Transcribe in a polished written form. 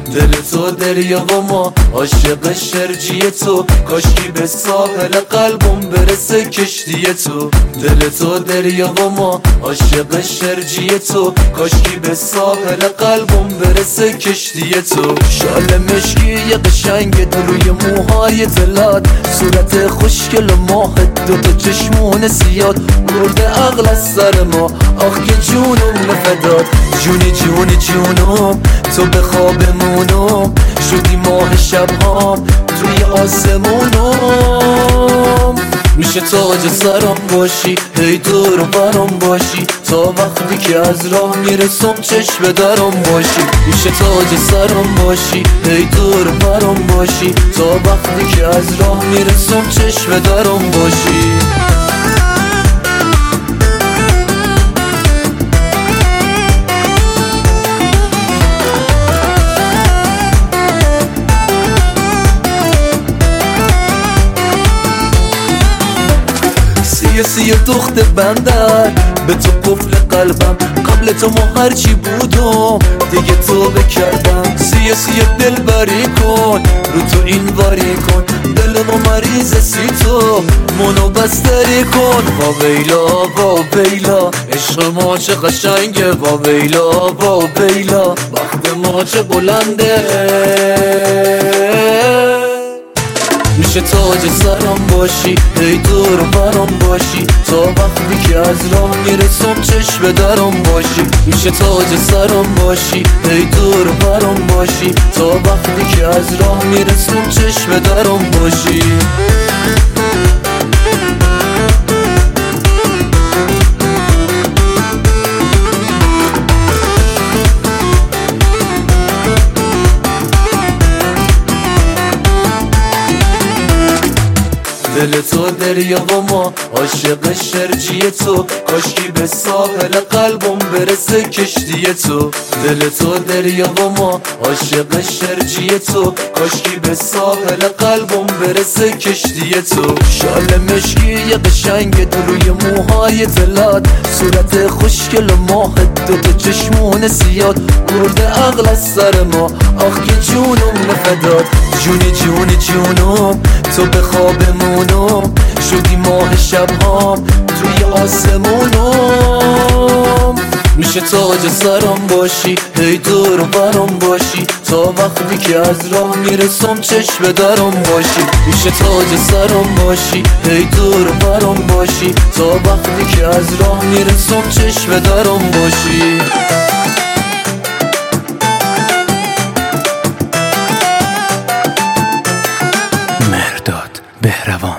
دل تو دریا و ما عاشق شرجی تو، کاشکی به ساحل قلبم برسه کشتی تو. دل تو دریا و ما عاشق شرجی تو، کاشکی به ساحل قلبم برسه کشتی تو. شال مشکی قشنگ روی موهای دلات، صورت خوشگل ماه، دوتا چشمون سیاد، برده عقل از سر ما. آخ که جونم نفداد، جونی جونی جونم، تو به خوابمونم شدی ماه شبهام توی آسمونم. میشه تاج سرم باشی، هی دور و برم باشی، تا وقتی که از راه میرسم چشم درم باشی. میشه تاج سرم باشی، هی دور و برم باشی، تا وقتی که از راه میرسم چشم درم باشی. سیه دخت بندر به تو قفل قلبم، قبل تو ما هرچی بودم دیگه تو بکردم. سیه دل بری کن، رو تو این واری کن، دل ما مریض سی تو منو بستری کن. با ویلا با ویلا عشق ما چه قشنگه، با ویلا با ویلا وقت ما چه بلنده. میشه تاج سرم باشی، هی دور برم باشی، تا وقتی که از راه میرسم چشم درم باشی. میشه تاج سرم باشی، هی دور برم باشی، تا وقتی که از راه میرسم چشم درم باشی. دل تو دریا و ما عاشق شرجی تو، کاشکی به ساحل قلبم برسه کشتی تو. دل تو دریا و ما عاشق شرجی تو، کاشکی به ساحل قلبم برسه کشتی تو. شال مشکی قشنگ روی موهای دلات، صورت خوشگل ماه، دوتا چشمون سیاد، برده عقل از سر ما. آخ که جونم نفداد، جونی جونی جونم، تو به خوابمونم شدی ماه شبهام توی آسمونم. میشه تاج سرم باشی، هی دور و برم باشی، تا وقتی که از راه میرسم چشم درم باشی. میشه تاج سرم باشی، هی دور و برم باشی، تا وقتی که از راه میرسم چشم درم باشی. مهرداد بهروان.